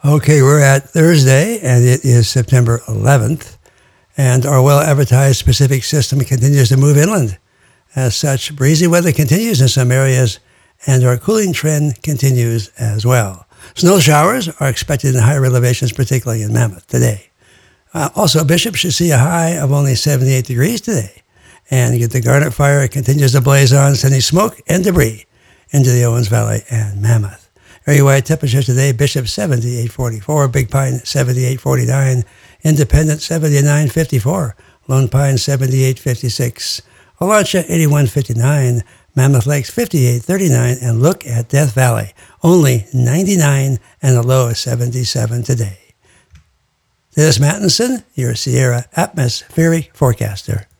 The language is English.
Okay, we're at Thursday, and it is September 11th, and our well-advertised Pacific system continues to move inland. As such, breezy weather continues in some areas, and our cooling trend continues as well. Snow showers are expected in higher elevations, particularly in Mammoth today. Also, Bishop should see a high of only 78 degrees today, and the Garnet Fire continues to blaze on, sending smoke and debris into the Owens Valley and Mammoth. Area-wide temperature today, Bishop 78.44, Big Pine 78.49, Independent 79.54, Lone Pine 78.56, Olancha 81.59, Mammoth Lakes 58.39, and look at Death Valley, only 99 and a low of 77 today. This is Mattinson, your Sierra atmospheric forecaster.